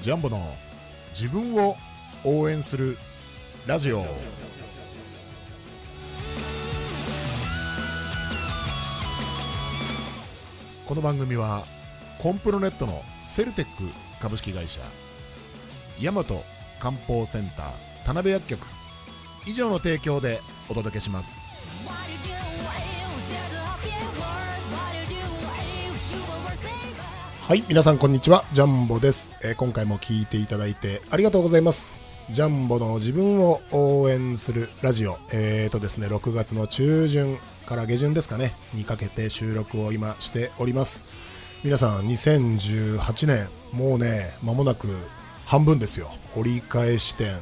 ジャンボの自分を応援するラジオ。この番組はコンプロネットのセルテック株式会社、大和漢方センター田辺薬局以上の提供でお届けします。はい、皆さんこんにちは、ジャンボです。今回も聞いていただいてありがとうございます。ジャンボの自分を応援するラジオ、ですね、6月の中旬から下旬ですかねにかけて収録を今しております。皆さん2018年もうね間もなく半分ですよ。折り返し点、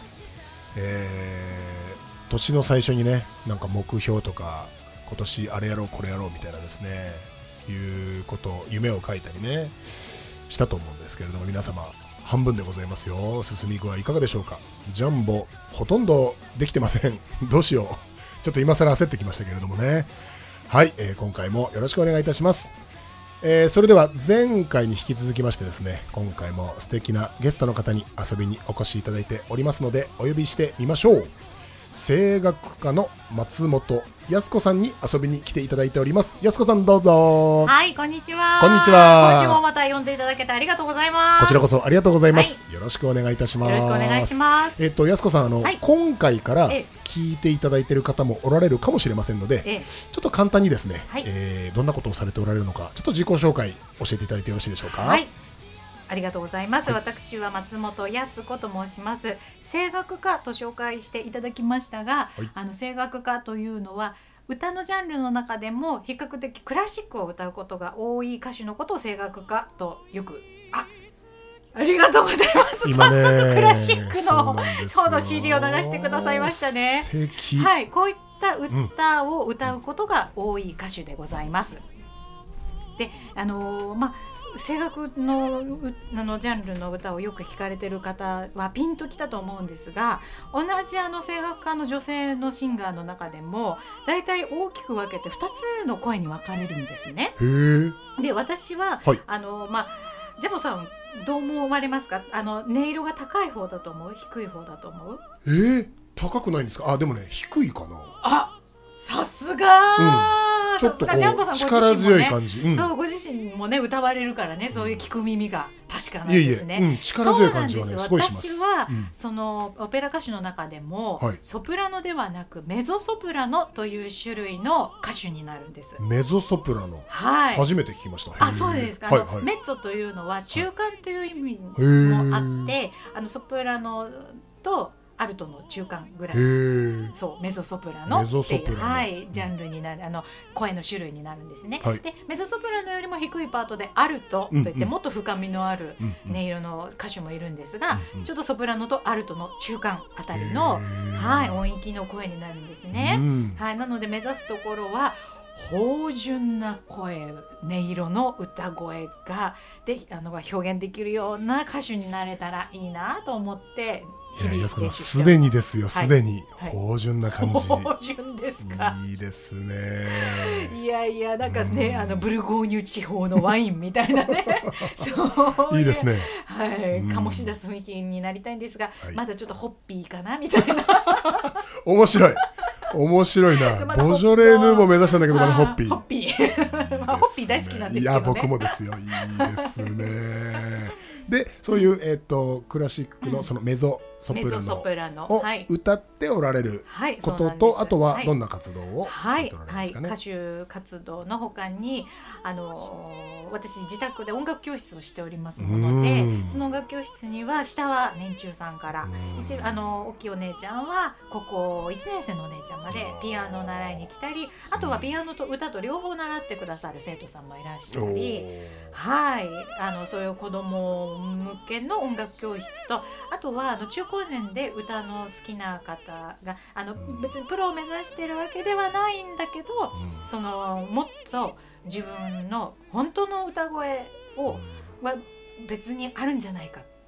年の最初にね、なんか目標とか今年あれやろうこれやろうみたいなですね、いうこと夢を書いたりねしたと思うんですけれども、皆様半分でございますよ。進み具合いかがでしょうか。ジャンボほとんどできてません。どうしよう、ちょっと今更焦ってきましたけれどもね。はい、今回もよろしくお願いいたします。それでは前回に引き続きましてですね、今回も素敵なゲストの方に遊びにお越しいただいておりますので、お呼びしてみましょう。声楽家の松本靖子さんに遊びに来ていただいております。靖子さん、どうぞ。 はい、こんにちは。 こんにちは。 今週もまた呼んでいただけてありがとうございます。 こちらこそありがとうございます、 はい、 よろしくお願いいたします。 よろしくお願いします。 靖子さん、 はい、 今回から聞いていただいている方もおられるかもしれませんので、ちょっと簡単にですね、はい、どんなことをされておられるのか、ちょっと自己紹介教えていただいてよろしいでしょうか。 はい、ありがとうございます。 はい、 私は松本靖子と申します。声楽家と紹介していただきましたが、はい、声楽家というのは歌のジャンルの中でも比較的クラシックを歌うことが多い歌手のことを声楽家とよく、ありがとうございます。 今ね、 早速クラシックの今日の CD を流してくださいましたね。 素敵。 はい、こういった歌を歌うことが多い歌手でございます。で、声楽のジャンルの歌をよく聴かれている方はピンときたと思うんですが、同じ声楽家の女性のシンガーの中でもだいたい大きく分けて2つの声に分かれるんですね。 へー。 で、私は、 はい、 ジャボさんどう思われますか。音色が高い方だと思う、低い方だと思う。 高くないんですか。でもね、低いかな。 さすが、 ちょっとこう力強い感じ、 そう、ご自身もね歌われるからね、そういう聞く耳が確かなんですね。 力強い感じはねすごいします。 私は、そのオペラ歌手の中でも、ソプラノではなくメゾソプラノという種類の歌手になるんです。 メゾソプラノ、 はい、 初めて聞きました。 そうですか。メッツォというのは中間という意味もあって、ソプラノとアルトの中間ぐらい、そうメゾソプラノっていう、はい、ジャンルになる声の種類になるんですね。はい、でメゾソプラノよりも低いパートでアルトといって、もっと深みのある音色の歌手もいるんですが、ちょっとソプラノとアルトの中間あたりの、はい、音域の声になるんですね。はい、なので目指すところは芳醇な声、音色の歌声が表現できるような歌手になれたらいいなと思って。 靖子さん、すでにですよ、すでに芳醇な感じ。 芳醇ですか。 いいですね。 いやいや、なんかね、ブルゴーニュ地方のワインみたいなねそういいですね。 はい、醸し出す雰囲気になりたいんですが、まだちょっとホッピーかなみたいな面白い面白いな。ボジョレーヌも目指したんだけど、まだホッピー。 ホッピーホッピー大好きなんですけどね。 いや、僕もですよ。いいですね。で、そういう、クラシックのそのメゾソプラノを歌っておられることと、あとはどんな活動をされておられますかね。 歌手活動の他に私自宅で音楽教室をしておりますので、その音楽教室には下は年中さんから大きいお姉ちゃんは高校1年生のお姉ちゃんまでピアノを習いに来たり、あとはピアノと歌と両方習ってくださる生徒さんもいらっしゃり、はい、そういう子ども向けの音楽教室と、あとは中高年で歌の好きな方が別にプロを目指しているわけではないんだけど、そのもっと自分の本当の歌声は別にあるんじゃないかって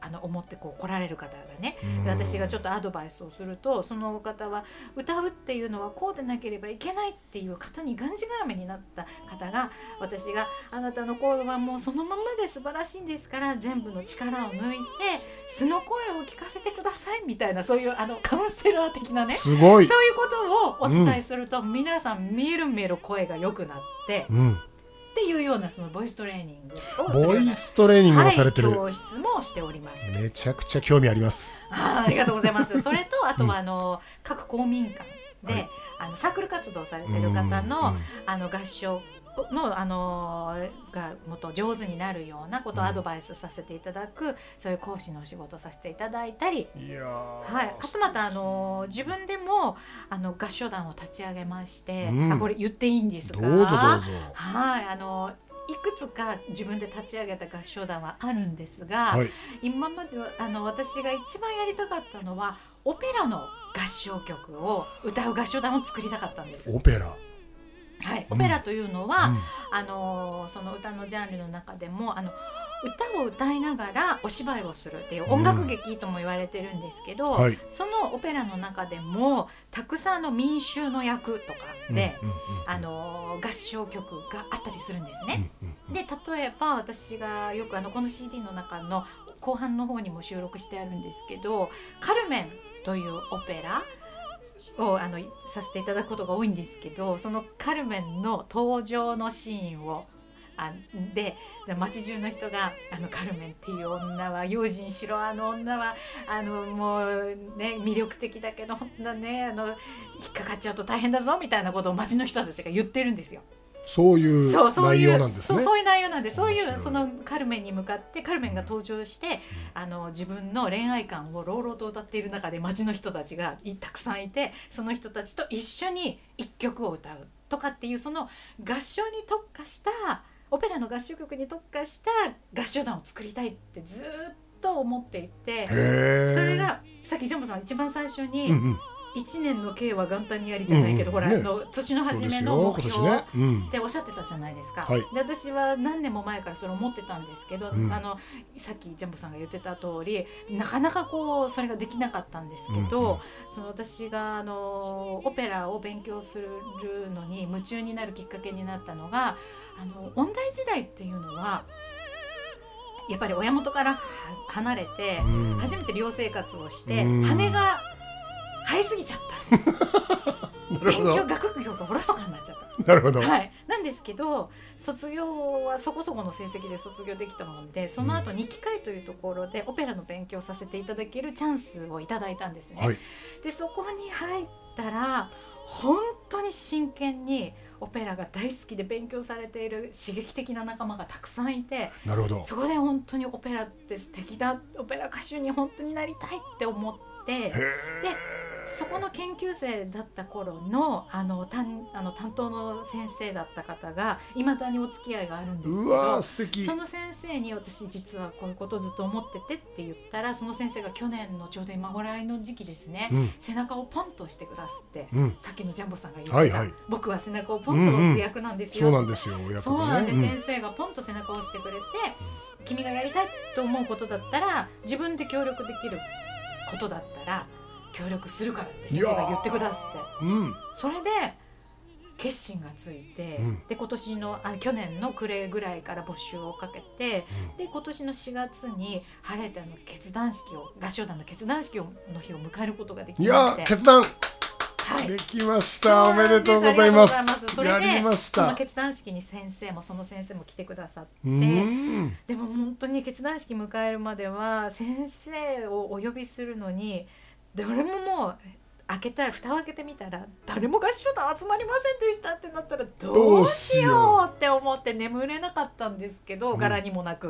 思ってこう来られる方がね、で私がちょっとアドバイスをすると、その方は歌うっていうのはこうでなければいけないっていう方にがんじがらめになった方が、私があなたの声はもうそのままで素晴らしいんですから、全部の力を抜いて素の声を聞かせてくださいみたいな、そういうカウンセラー的なね、 すごいそういうことをお伝えすると、皆さんみるみる声が良くなって、っていうようなそのボイストレーニングをするような、 ボイストレーニングをされてる、 教室もしております。 めちゃくちゃ興味あります。 ありがとうございます。それとあとは各公民館で、サークル活動されてる方の、合唱のがもっと上手になるようなことをアドバイスさせていただく、そういう講師のお仕事をさせていただいたり、あとまた自分でも合唱団を立ち上げまして、これ言っていいんですか？ どうぞどうぞ。 いくつか自分で立ち上げた合唱団はあるんですが、今までは私が一番やりたかったのはオペラの合唱曲を歌う合唱団を作りたかったんです。 オペラ、 オペラというのは、その歌のジャンルの中でも歌を歌いながらお芝居をするっていう音楽劇とも言われてるんですけど、そのオペラの中でもたくさんの民衆の役とかで、合唱曲があったりするんですね。で例えば私がよくこの CD の中の後半の方にも収録してあるんですけど、カルメンというオペラをさせていただくことが多いんですけど、そのカルメンの登場のシーンをで街中の人がカルメンっていう女は用心しろ、女はもうね魅力的だけどほんとね引っかかっちゃうと大変だぞみたいなことを街の人たちが言ってるんですよ。 そういう内容なんですね。 そういう内容なんで、そういうそのカルメンに向かってカルメンが登場して、自分の恋愛観を朗々と歌っている中で街の人たちがたくさんいて、その人たちと一緒に一曲を歌うとかっていう、その合唱に特化したオペラの合唱曲に特化した合唱団を作りたいってずっと思っていて、それがさっきジャンボさん一番最初に、1年の計は元旦にやりじゃないけど、ほら年の初めの目標っておっしゃってたじゃないですか。で私は何年も前からそれを思ってたんですけど、さっきジャンボさんが言ってた通り、なかなかこうそれができなかったんですけど、その私がオペラを勉強するのに夢中になるきっかけになったのが、音大時代っていうのはやっぱり親元から離れて初めて寮生活をして、羽が生えすぎちゃった勉強学業がおろそかになっちゃった。 なるほど、 なんですけど卒業はそこそこの成績で卒業できたもんで、その後2機会というところでオペラの勉強させていただけるチャンスをいただいたんですね。でそこに入ったら本当に真剣にオペラが大好きで勉強されている刺激的な仲間がたくさんいて、 なるほど、 そこで本当にオペラって素敵だ、オペラ歌手に本当になりたいって思って、でそこの研究生だった頃の担当の先生だった方がいまだにお付き合いがあるんですけど、 素敵。 その先生に私実はこういうことをずっと思っててって言ったら、その先生が去年のちょうど今ぐらいの時期ですね、背中をポンと押してくださって、さっきのジャンボさんが言ってた、僕は背中をポンと押す役なんですよ。 そうなんですよ、 そうなんで、先生がポンと背中を押してくれて、君がやりたいと思うことだったら自分で協力できることだったら協力するからって先生が言ってくださって、それで決心がついて、で今年の去年の暮れぐらいから募集をかけて、で今年の4月に晴れて決断式を、合唱団の決断式の日を迎えることができまして、 決断できました。おめでとうございます。 それでやりました。 その決断式にその先生も来てくださって、でも本当に決断式迎えるまでは先生をお呼びするのに誰ももう蓋を開けてみたら誰も合唱団集まりませんでしたってなったらどうしようって思って眠れなかったんですけど、柄にもなく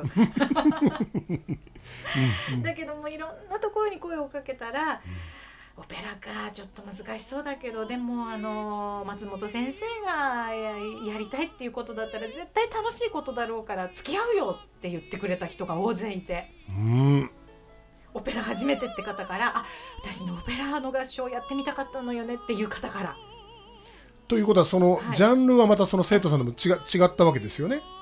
だけどもいろんなところに声をかけたら、オペラかちょっと難しそうだけど、でも松本先生が やりたいっていうことだったら絶対楽しいことだろうから付き合うよって言ってくれた人が大勢いて、オペラ初めてって方から、私のオペラの合唱やってみたかったのよねっていう方から。 ということはそのジャンルはまたその生徒さんでも違ったわけですよね。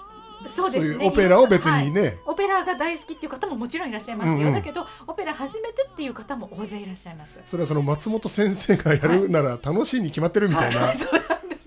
そうですね、 いうオペラを別にね、はい、 オペラが大好きっていう方ももちろんいらっしゃいますよ、だけどオペラ初めてっていう方も大勢いらっしゃいます。 それはその松本先生がやるなら楽しいに決まってるみたいな、 はいはい、そうなんです。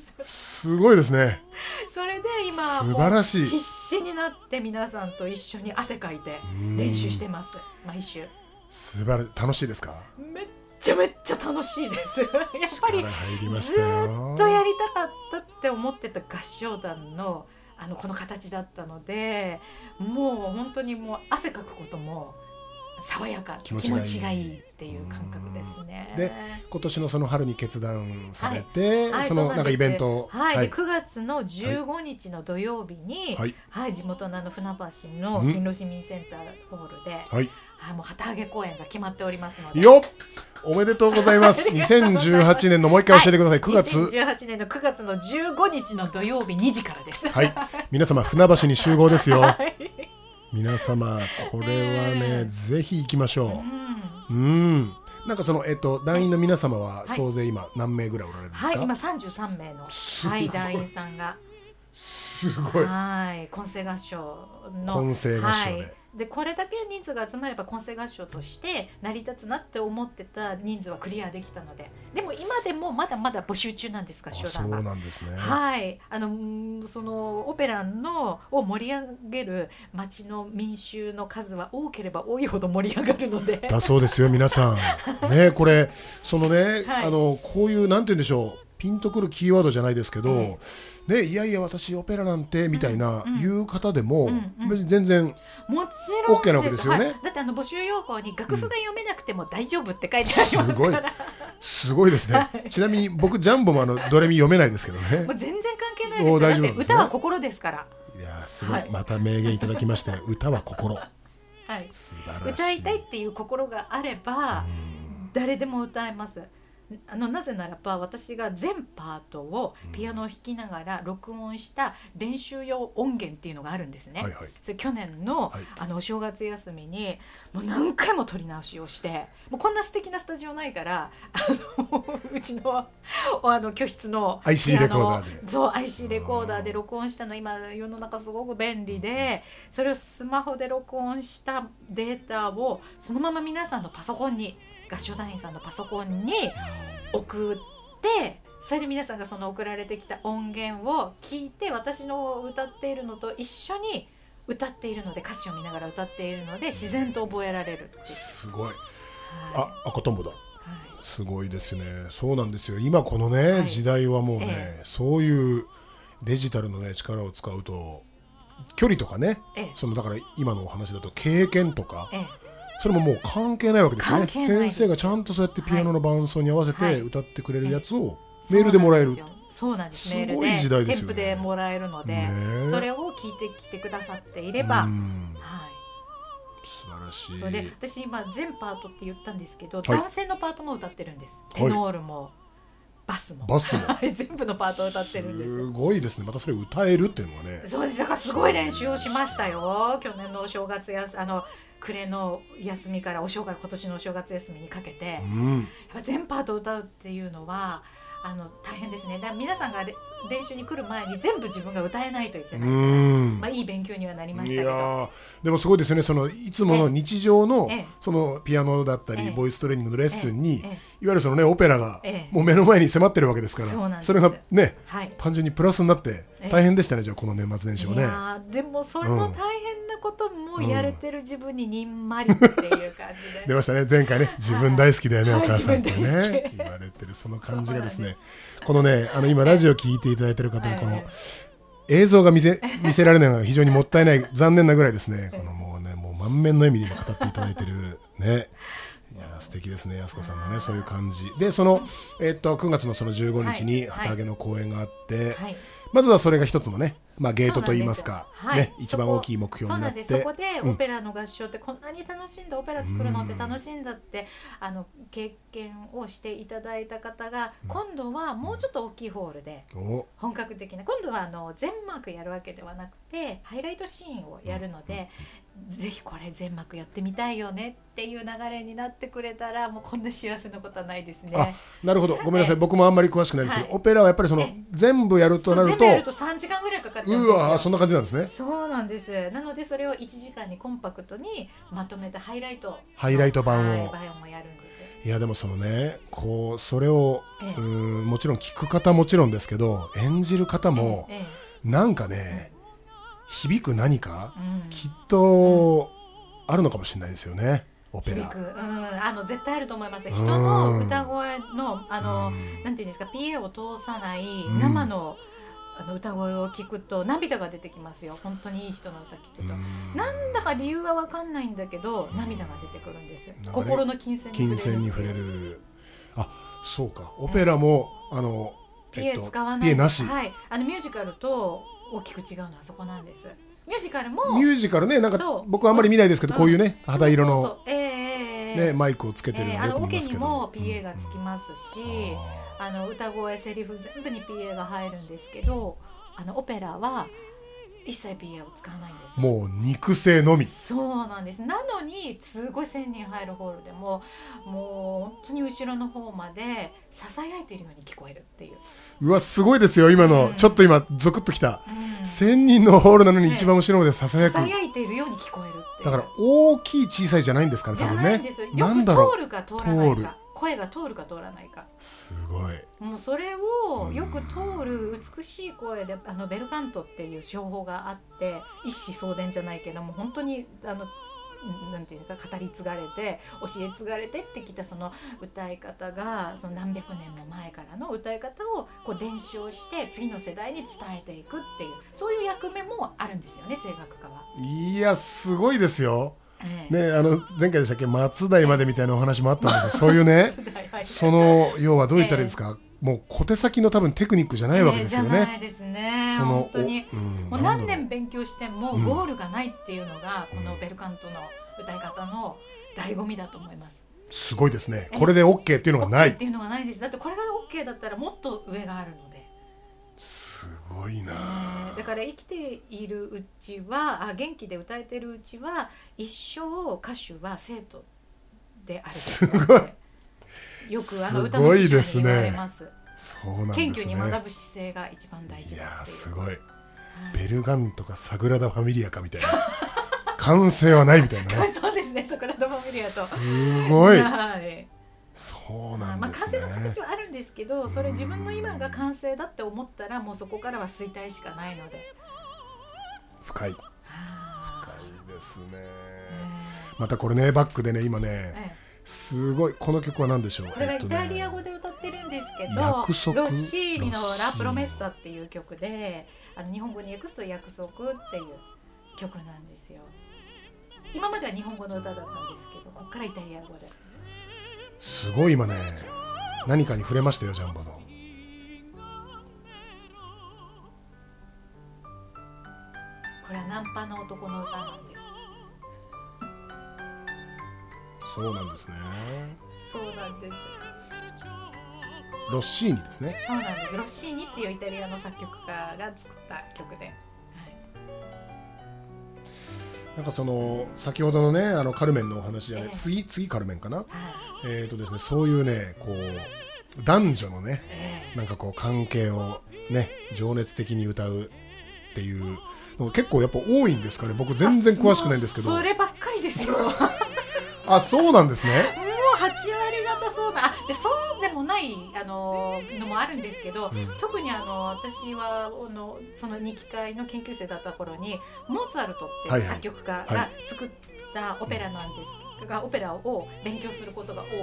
すごいですね。 それで今素晴らしい。 必死になって皆さんと一緒に汗かいて練習してます、毎週。 素晴らしい。楽しいですか？ めっちゃ楽しいですやっぱり入りましずたよ。 っとやりたかったって思ってた合唱団のこの形だったので、もう本当にもう汗かくことも爽やか、気持ちがいいっていう感覚ですね。 で今年のその春に決断されて、はい、そのなんかイベント、 はいはい、で9月の15日の土曜日に、はいはい、地元の船橋の勤労市民センターホールで、はい、もう旗揚げ公演が決まっておりますので、 よっ、おめでとうございます2018年のもう一回教えてください。 はい、2018年の9月の15日の土曜日2時からです。 はい、皆様船橋に集合ですよ、はい、皆様これはね、ぜひ行きましょう。なんかその団員の皆様は総勢今何名ぐらいおられるんですか？ はい、今33名の、はい、団員さんがすごい、 はい、混声合唱の混声合唱で、 はい、でこれだけ人数が集まれば混声合唱として成り立つなって思ってた人数はクリアできたので、でも今でもまだまだ募集中なんです。合唱団は。 そうなんですね。 はい、そのオペラのを盛り上げる町の民衆の数は多ければ多いほど盛り上がるのでだそうですよ皆さんね。これそのね、はい、こういうなんて言うんでしょう、ピンとくるキーワードじゃないですけど、ね、いやいや私オペラなんてみたいないう方でも、別に全然もちろん OK なわけですよね、はい、 だって募集要項に楽譜が読めなくても大丈夫って書いてありますから、 すごいですね、はい、ちなみに僕ジャンボもドレミ読めないですけどね、 もう全然関係ないですよ。だって歌は心ですから。 いやすごい、はい、また名言いただきましたよ歌は心、はい、 素晴らしい。歌いたいっていう心があれば誰でも歌えます。なぜならば私が全パートをピアノを弾きながら録音した練習用音源っていうのがあるんですね、はいはい、それ去年の、はい、お正月休みにもう何回も撮り直しをして、もうこんな素敵なスタジオないからうちの教室の IC レコーダーで、 そう IC レコーダーで録音したの。今世の中すごく便利で、それをスマホで録音したデータをそのまま皆さんのパソコンに、合唱団員さんのパソコンに送って、それで皆さんがその送られてきた音源を聞いて、私の歌っているのと一緒に歌っているので、歌詞を見ながら歌っているので自然と覚えられる。 すごい、はい、赤とんぼだ、はい、すごいですね。そうなんですよ。今このね、はい、時代はもうね、そういうデジタルのね力を使うと距離とかね、そのだから今のお話だと経験とか、それももう関係ないわけですね。先生がちゃんとそうやってピアノの伴奏に合わせて歌ってくれるやつをメールでもらえる。 そうなんです。 すごい時代ですよね。 テンプでもらえるので、それを聞いてきてくださっていれば、はい、 素晴らしい。 それで私今全パートって言ったんですけど、男性のパートも歌ってるんです。テノールもバスも全部のパートを歌ってるんです。 すごいですね。またそれ歌えるっていうのはね。 そうです。だからすごい練習をしましたよ。去年のお正月暮れの休みから今年のお正月休みにかけて、やっぱ全パート歌うっていうのは大変ですね。だから皆さんが練習に来る前に全部自分が歌えないといけないから、いい勉強にはなりましたけど。いやでもすごいですよね。そのいつもの日常のそのピアノだったりボイストレーニングのレッスンに、いわゆるそのねオペラがもう目の前に迫ってるわけですから、それがね、単純にプラスになって大変でしたね。じゃあこの年末年始はね。 いやでもそれも大変なこともやれてる自分ににんまりっていう感じで、 出ましたね前回ね。自分大好きだよね、お母さんってね言われてるその感じがですね、このね今ラジオ聞いていただいてる方にこの映像が見せられないのが非常にもったいない、残念なぐらいですね。このもう満面の笑みで今語っていただいてるね。いや素敵ですね、安子さんのねそういう感じで、その9月のその15日に旗揚げの公演があって、まずはそれが一つのね、ゲートといいますか、一番大きい目標になって、 そこでオペラの合唱ってこんなに楽しんだ、オペラ作るのって楽しんだって経験をしていただいた方が、今度はもうちょっと大きいホールで本格的な、今度は全マークやるわけではなくってハイライトシーンをやるので、ぜひこれ全幕やってみたいよねっていう流れになってくれたら、もうこんな幸せなことはないですね。 あ、なるほど、ごめんなさい、僕もあんまり詳しくないですけど、オペラはやっぱりその全部やるとなると、 全部やると3時間ぐらいかかっちゃうんですよ。 うわ、そんな感じなんですね。 そうなんです。なのでそれを1時間にコンパクトにまとめたハイライト版をやるんです。 いやでもそのね、こうそれを、もちろん聞く方もちろんですけど、演じる方も、なんかね、響く何か、きっとあるのかもしれないですよね、オペラ。 絶対あると思います。人の歌声のなんていうんですか、PA を通さない生の歌声を聞くと涙が出てきますよ。本当にいい人の歌聞くと、なんだか理由は分かんないんだけど涙が出てくるんですよ。心の金銭に触れる。あ、そうか、オペラも PA 使わない、 PA なし。 はい、ミュージカルと大きく違うのはそこなんです。ミュージカルね、なんか僕はあんまり見ないですけど、こういうね、肌色のマイクをつけてるのよく見ますけど、 オケにも PA がつきますし、歌声、セリフ全部に PA が入るんですけど、オペラは一切 PA を使わないんです。 もう肉声のみ。 そうなんです。なのにすごい1000人入るホールでも、もう本当に後ろの方までささやいているように聞こえるっていう。 うわ、すごいですよ今の、ちょっと今ゾクッときた、1000人のホールなのに一番後ろまでささやいているように聞こえるっていう。 だから大きい小さいじゃないんですかね、多分ね。 なんだろう、よく通るか通らないか、声が通るか通らないか。 すごい。 もうそれをよく通る美しい声で、ベルカントっていう手法があって、一子相伝じゃないけども、本当になんていうか、語り継がれて教え継がれてってきたその歌い方が、その何百年も前からの歌い方をこう伝承して次の世代に伝えていくっていう、そういう役目もあるんですよね、声楽家は。 いや、すごいですよ。ね、前回でしたっけ、松代までみたいなお話もあったんですよ。そういうねその要はどう言ったらいいですか、もう小手先の多分テクニックじゃないわけですよね。 じゃないですね。本当にもう何年勉強してもゴールがないっていうのが、このベルカントの歌い方の醍醐味だと思います。 すごいですね。これで OK っていうのがない。 OK っていうのがないです。だってこれが OK だったらもっと上があるので。 すごいな。 だから生きているうちは、元気で歌えてるうちは、一生歌手は生徒である。 すごい。 よく歌の師匠に言われます。 そうなんですね。 謙虚に学ぶ姿勢が一番大事だっていう。いや、 すごい。ベルガンとかサグラダ・ファミリアかみたいな。完成はないみたいな。 そうですね、サグラダ・ファミリアと。 すごい。 はい。 そうなんですね。 完成の形はあるんですけど、それ自分の今が完成だって思ったら、もうそこからは衰退しかないので。 深いですね。またこれね、バックでね、今ね、すごい。この曲は何でしょう。 これはイタリア語で歌ってるんですけど、ロッシーニのラプロメッサっていう曲で、日本語に訳すと約束っていう曲なんですよ。今までは日本語の歌だったんですけど、ここからイタリア語で。 すごい今ね、何かに触れましたよ、ジャンボの。これはナンパの男の歌なんです。 そうなんですね。 そうなんです。 ロッシーニですね。 そうなんです。ロッシーニっていうイタリアの作曲家が作った曲で、 なんかその先ほどのね、カルメンのお話じゃね、次カルメンかな、ですね、そういうね、こう男女のね、なんかこう関係をね、情熱的に歌うっていうの結構やっぱ多いんですかね。僕全然詳しくないんですけど。 そればっかりですよ。 あ、そうなんですね。 もう8割方そうな。じゃあそうでもないのもあるんですけど、特に私はその2期会の研究生だった頃に、モーツァルトっていう作曲家が作ったオペラなんですが、オペラを勉強することが多くって、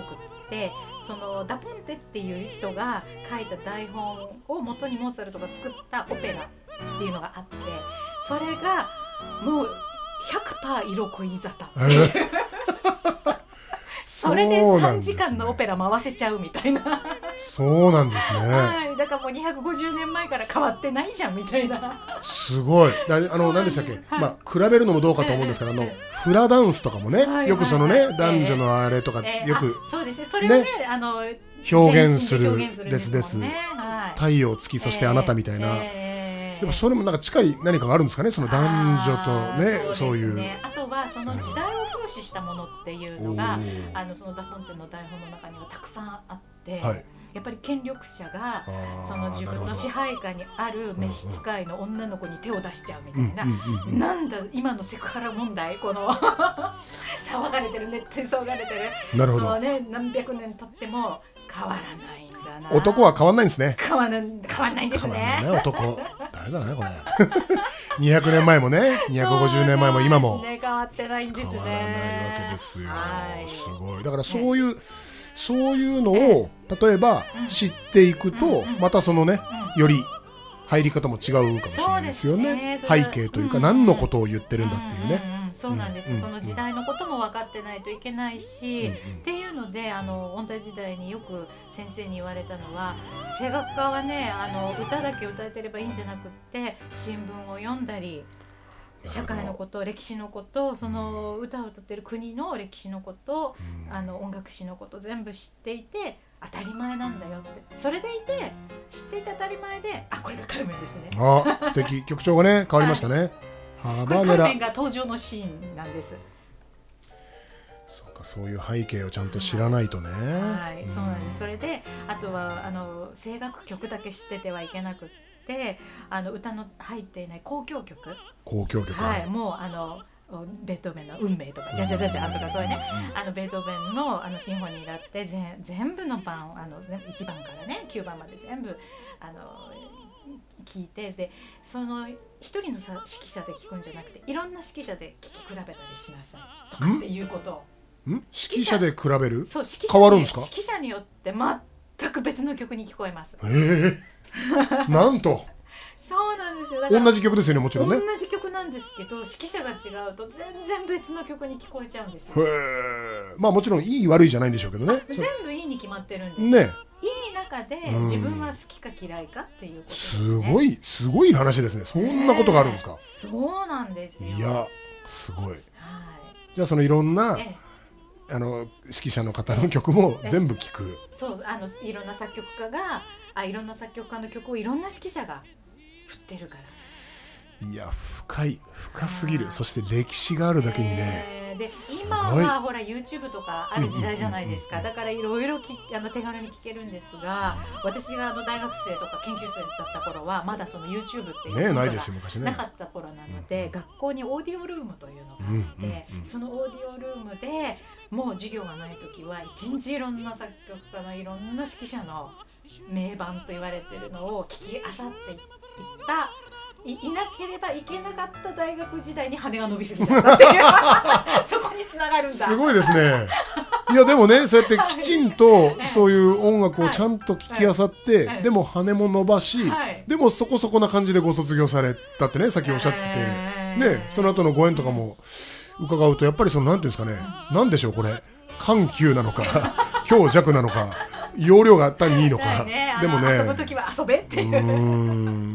そのダ・ポンテっていう人が書いた台本を元にモーツァルトが作ったオペラっていうのがあって、それがもう 100% 色恋沙汰。それで3時間のオペラ回せちゃうみたいな。 そうなんですね。 はい、だからもう250年前から変わってないじゃんみたいな。 すごい。何でしたっけ、比べるのもどうかと思うんですけど、フラダンスとかもね、よくそのね、男女のあれとかよく、 そうですね、それをね、 表現するです。太陽、月、そしてあなたみたいな。 でもそれもなんか近い何かがあるんですかね、その男女とね、そういう。 あとはその時代を風刺したものっていうのが、そのダポンテの台本の中にはたくさんあって、やっぱり権力者がその自分の支配下にある召使いの女の子に手を出しちゃうみたいな、なんだ今のセクハラ問題、この騒がれてる、ネットで騒がれてる、 なるほど、 そのね、何百年経っても変わらないんだな。 男は変わんないんですね。 変わんないんですね。 男誰だねこれ200年前もね、250年前も今も変わってないんですね。 変わらないわけですよ。すごい。だからそういうのを例えば知っていくと、またそのね、より入り方も違うかもしれないですよね。背景というか、何のことを言ってるんだっていうね。 そうなんです、その時代のことも分かってないといけないし、っていうので音大時代によく先生に言われたのは、声楽家はね、歌だけ歌えてればいいんじゃなくって、新聞を読んだり、社会のこと、歴史のこと、その歌を歌ってる国の歴史のこと、音楽史のこと全部知っていて当たり前なんだよって、それでいて知っていて当たり前で、これがカルメンですね。 素敵。曲調がね変わりましたね。 これカルメンが登場のシーンなんです。 そうか、そういう背景をちゃんと知らないとね。 そうなんです。それであとは声楽曲だけ知っててはいけなくって、歌の入っていない交響曲、もうベートーベンの運命とか、じゃじゃじゃじゃとか、そういうね、ベートーベンのシンフォニーだって全部の番、1番からね9番まで全部聞いて、でその一人の指揮者で聞くんじゃなくて、いろんな指揮者で聞き比べたりしなさいとかっていうことを。 指揮者で比べる？ そう、 変わるんですか？ 指揮者によって全く別の曲に聞こえます。 なんと。 そうなんですよ。だから同じ曲ですよね、もちろんね。 同じ曲なんですけど、指揮者が違うと全然別の曲に聞こえちゃうんですよ。 まあもちろんいい悪いじゃないんでしょうけどね。 全部いいに決まってるんですね。 いい中で自分は好きか嫌いかっていうことですね。 すごい話ですね。そんなことがあるんですか？ そうなんですよ。 いや、すごい。じゃあそのいろんな指揮者の方の曲も全部聞く。 そう、いろんな作曲家がいろんな作曲家の曲をいろんな指揮者が振ってるから。 いや、深すぎる。そして歴史があるだけにね。 で今はほら YouTube とかある時代じゃないですか。だからいろいろ手軽に聞けるんですが、私が大学生とか研究生だった頃はまだその YouTube っていうのがなかった頃なので、学校にオーディオルームというのがあって、そのオーディオルームでもう授業がない時は一日いろんな作曲家のいろんな指揮者の名盤と言われてるのを聞きあさっていったいなければいけなかった大学時代に羽が伸びすぎちゃったっていうそこにつながるんだ。 すごいですね。いやでもね、そうやってきちんとそういう音楽をちゃんと聞きあさって、でも羽も伸ばし、でもそこそこな感じでご卒業されたってね、さっきおっしゃってて、ね、その後のご縁とかも伺うと、やっぱりそのなんていうんですかね、なんでしょうこれ、緩急なのか強弱なのか、容量が単にいいのか、でもね、 遊ぶときは遊べっていう、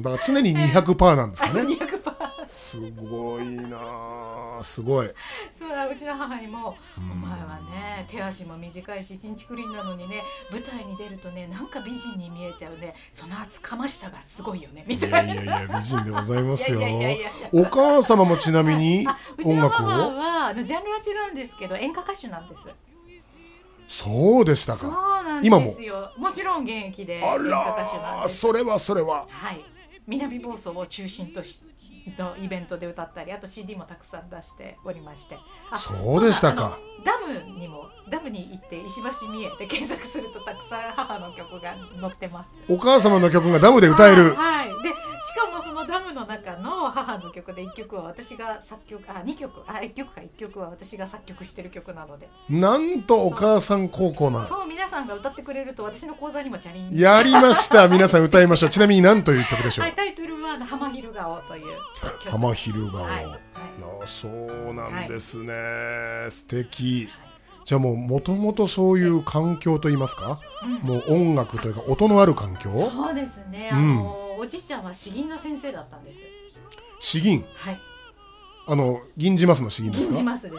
だから常に 200% なんですかね。 200% すごいな、すごい。 そうだ、うちの母にも、お前はね手足も短いし一日クリーンなのにね、舞台に出るとねなんか美人に見えちゃうね、その厚かましさがすごいよねみたいな。 いや美人でございますよ。お母様もちなみに音楽を、 うちの母はジャンルは違うんですけど演歌歌手なんです。 そうでしたか。 そうなんですよ。もちろん現役で演歌歌手なんです。 それははい、南房総を中心とのイベントで歌ったり、あと CD もたくさん出しておりまして。 そうでしたか。 ダムに行って石橋美恵で検索するとたくさん母の曲が載ってます。 お母様の曲がダムで歌える。 はい、でしかもそのダムの中の母の曲で1曲は私が作曲、1曲は私が作曲してる曲なので、 なんとお母さん孝行な。 そう、皆さんが歌ってくれると私の講座にもチャレンジやりました。皆さん歌いましょう。ちなみに何という曲でしょう。 はい、タイトルは浜昼顔という曲。 浜昼顔、いやそうなんですね、素敵。じゃあもともとそういう環境といいますか、もう音楽というか音のある環境。 そうですね、おじいちゃんは詩吟の先生だったんです。 詩吟、 はい、 銀じますの詩吟ですか。 銀じますです。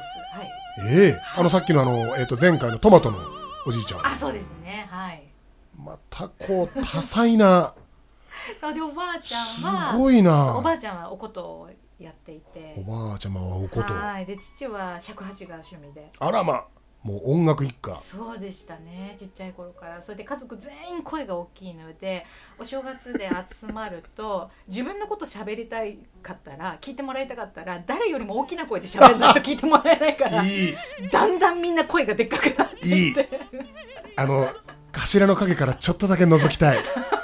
はい、さっきの前回のトマトのおじいちゃん。 そうですね、はい。 またこう多彩なでおばあちゃんはすごいな。 おばあちゃんはお琴をやっていて、 おばあちゃまはお琴。 はい。で父は尺八が趣味で。 あらま、もう音楽一家。 そうでしたね、ちっちゃい頃から。それで家族全員声が大きいので、お正月で集まると自分のこと喋りたいかったら、聞いてもらいたかったら、誰よりも大きな声で喋るのと聞いてもらえないからいい、 だんだんみんな声がでっかくなっていって、 頭の影からちょっとだけ覗きたい。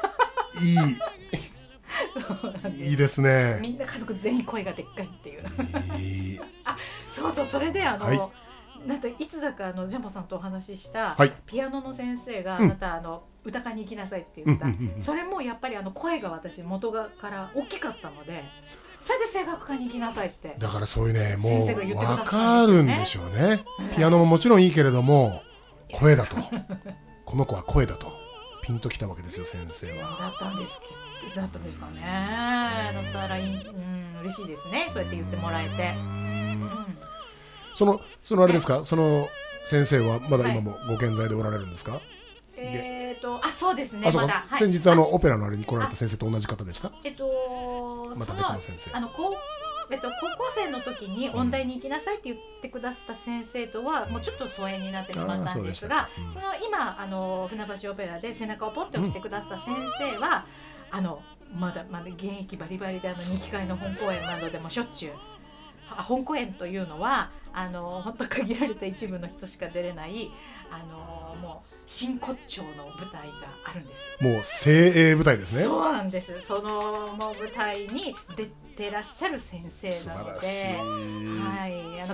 いいですね。 みんな家族全員声がでっかいっていう。 いい。 そうそう、それではいなんかいつだかジャンボさんとお話しした、 はい、 ピアノの先生が、あなた歌科に行きなさいって言った、それもやっぱり声が私元から大きかったので、それで声楽科に行きなさいって。 だからそういうね、もう先生が言ってくださ分ったんですよね。 かるんでしょうね。ピアノももちろんいいけれども、声だとこの子は声だとピンときたわけですよ、先生は。 だったんですかね。だったら嬉しいですね、そうやって言ってもらえて。 そのあれですか、その先生はまだ今もご健在でおられるんですか？ そうですね。まだ先日オペラのあれに来られた先生と同じ方でした？また別の先生。 高校生の時に音大に行きなさいって言ってくださった先生とはもうちょっと疎遠になってしまったんですが、その今船橋オペラで背中をポンって押してくださった先生は、まだ現役バリバリで2期会の本公演などでもしょっちゅう。本公演というのは本当限られた一部の人しか出れないもう真骨頂の舞台があるんです。 もう精鋭舞台ですね。 そうなんです。そのもう舞台に出てらっしゃる先生なので、はい、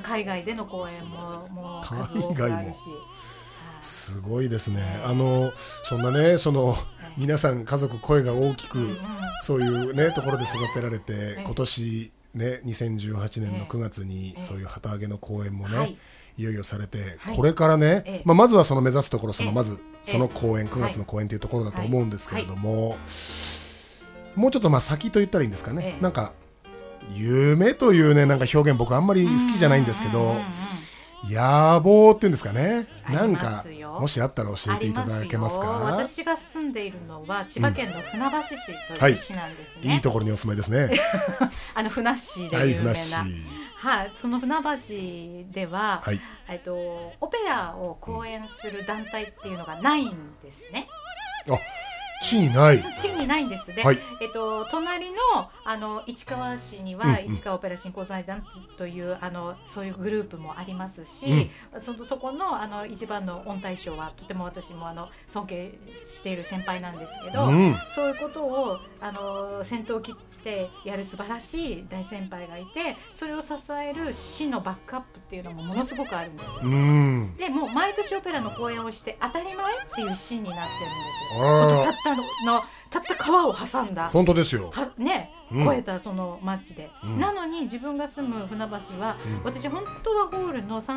海外での公演もう数多くあるし。 すごいですね。そんなね、皆さん家族声が大きく、そういうねところで育てられて、今年ね、2018年の9月にそういう旗揚げの公演もね、いよいよされて、これからね、まずはその目指すところ、まずその公演、9月の公演というところだと思うんですけれども、もうちょっと先と言ったらいいんですかね、なんか夢というね、なんか表現僕あんまり好きじゃないんですけど、野望っていうんですかね、なんかもしあったら教えていただけますか？ 私が住んでいるのは千葉県の船橋市という市なんですね。 いいところにお住まいですね。 船市で有名な、その船橋では、オペラを公演する団体っていうのがないんですね。 市にないんです。で、隣の市川市には市川オペラ振興財団というそういうグループもありますし、そこの一番の御大将はとても私も尊敬している先輩なんですけど、そういうことを先頭を切ってやる素晴らしい大先輩がいて、それを支える市のバックアップっていうのもものすごくあるんです。でもう毎年オペラの公演をして当たり前っていう市になってるんです。たった川を挟んだ、 本当ですよね、越えたその町で、なのに自分が住む船橋は、私本当はホールの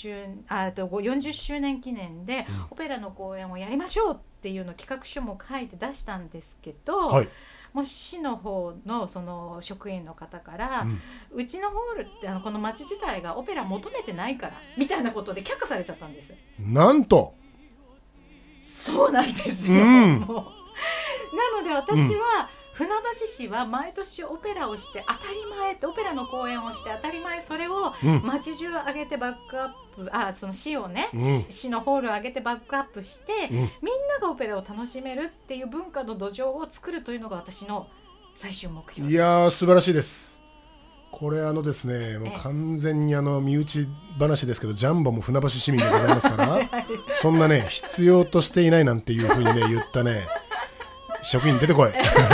40周年記念でオペラの公演をやりましょうっていうの企画書も書いて出したんですけど、もう市の方のその職員の方から、うちのホールってこの町自体がオペラ求めてないからみたいなことで却下されちゃったんです。 なんとそうなんですよ、もうなので私は、船橋市は毎年オペラをして当たり前って、オペラの公演をして当たり前、それを町中上げてバックアップ、その市をね、市のホールを上げてバックアップして、みんながオペラを楽しめるっていう文化の土壌を作るというのが私の最終目標です。 いやー、素晴らしいです。これですね、もう完全に身内話ですけど、ジャンボも船橋市民でございますからそんなね、必要としていないなんていうふうにね言ったね職員出てこい違う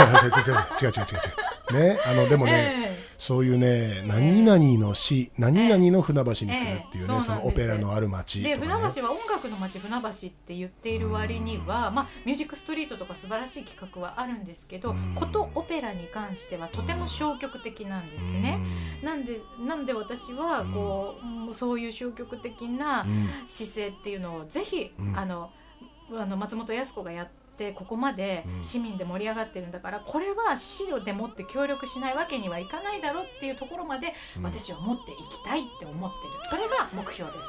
ね、でもね、そういうね、何々の市、何々の船橋にするっていうね、そのオペラのある町とかね。 で、船橋は音楽の町船橋って言っている割には、ミュージックストリートとか素晴らしい企画はあるんですけど、ことオペラに関してはとても消極的なんですね。なんで私はそういう消極的な姿勢っていうのをぜひ、松本靖子がやってここまで市民で盛り上がってるんだから、これは市でもって協力しないわけにはいかないだろうっていうところまで私は持っていきたいって思ってる。それが目標です。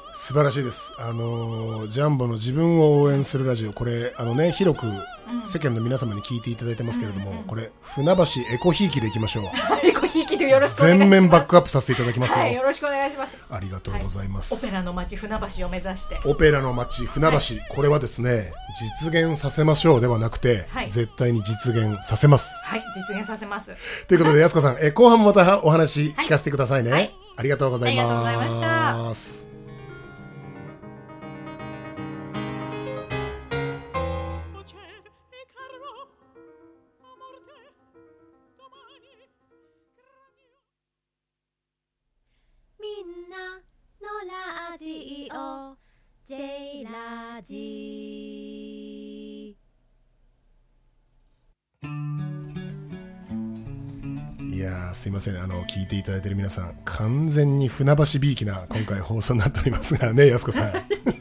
素晴らしいです。ジャンボの自分を応援するラジオ、これ広く世間の皆様に聞いていただいてますけれども、これ船橋エコひいきでいきましょう。 エコひいきでよろしくお願いします。 全面バックアップさせていただきますよ。 はい、よろしくお願いします。 ありがとうございます。 オペラの街船橋を目指して。 オペラの街船橋、これはですね、実現させましょうではなくて、絶対に実現させます。 はい、実現させます。 ということで、やすこさん、後半もまたお話聞かせてくださいね。ありがとうございます。 ありがとうございました。 ラジオ J ラジ。 いやすいません、聞いていただいている皆さん、完全に船橋びいきな今回放送になっておりますがね、やすこさん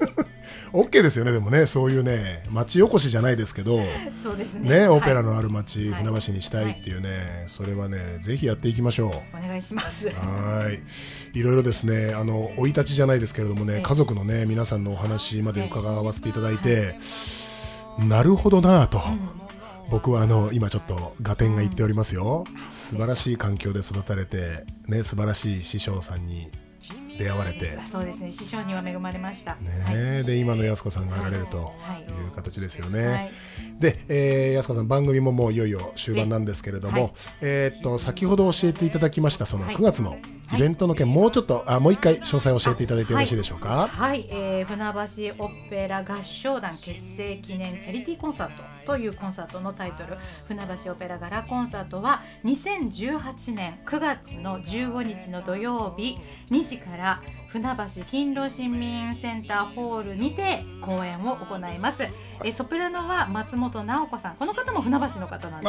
OK ですよね。でもね、そういうね、町おこしじゃないですけど、 そうですね、 オペラのある町、船橋にしたいっていうね、それはね、ぜひやっていきましょう。 お願いします。 いろいろですね、生い立ちじゃないですけれどもね、家族のね、皆さんのお話まで伺わせていただいて、なるほどなぁと、僕は今ちょっと合点がいっておりますよ。素晴らしい環境で育たれて、ね、素晴らしい師匠さんに出会われて、 そうですね、師匠には恵まれました、 で今のやすこさんがあられるという形ですよね。で、やすこさん、番組ももういよいよ終盤なんですけれども、先ほど教えていただきましたその9月のイベントの件、もうちょっともう一回詳細を教えていただいてよろしいでしょうか。 船橋オペラ合唱団結成記念チャリティーコンサートというコンサートのタイトル、船橋オペラガラコンサートは2018年9月の15日の土曜日2時から船橋勤労市民センターホールにて公演を行います。ソプラノは松本直子さん、この方も船橋の方なんです。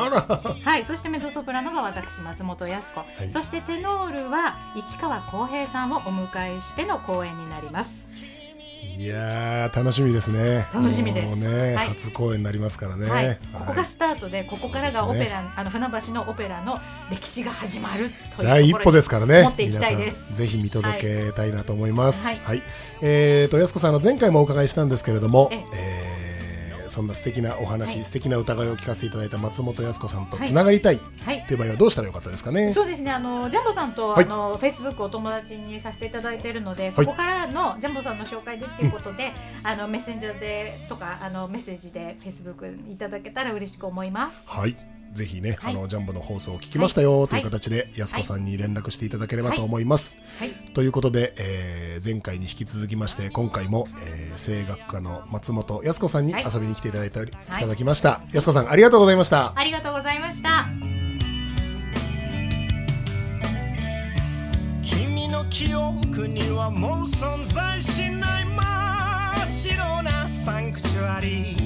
そしてメゾソプラノが私松本靖子、そしてテノールは市川浩平さんをお迎えしての公演になります。 いや楽しみですね。 楽しみです。 もうね、初公演になりますからね。 ここがスタートで、ここからがオペラ、船橋のオペラの歴史が始まるという第一歩ですからね。 持っていきたいです。 皆さんぜひ見届けたいなと思います。やすこさん、前回もお伺いしたんですけれども、そんな素敵なお話、素敵な歌声を聞かせていただいた松本靖子さんとつながりたいという場合はどうしたらよかったですかね。 そうですね、ジャンボさんとフェイスブックお友達にさせていただいているので、そこからのジャンボさんの紹介でっていうことで、メッセンジャーでとかメッセージでフェイスブックいただけたら嬉しく思います。ぜひね、ジャンボの放送を聞きましたよという形で靖子さんに連絡していただければと思います。ということで、前回に引き続きまして今回も、声楽家の松本靖子さんに遊びに来ていただきました。靖子さん、ありがとうございました。 ありがとうございました。 君の記憶にはもう存在しない真っ白なサンクチュアリー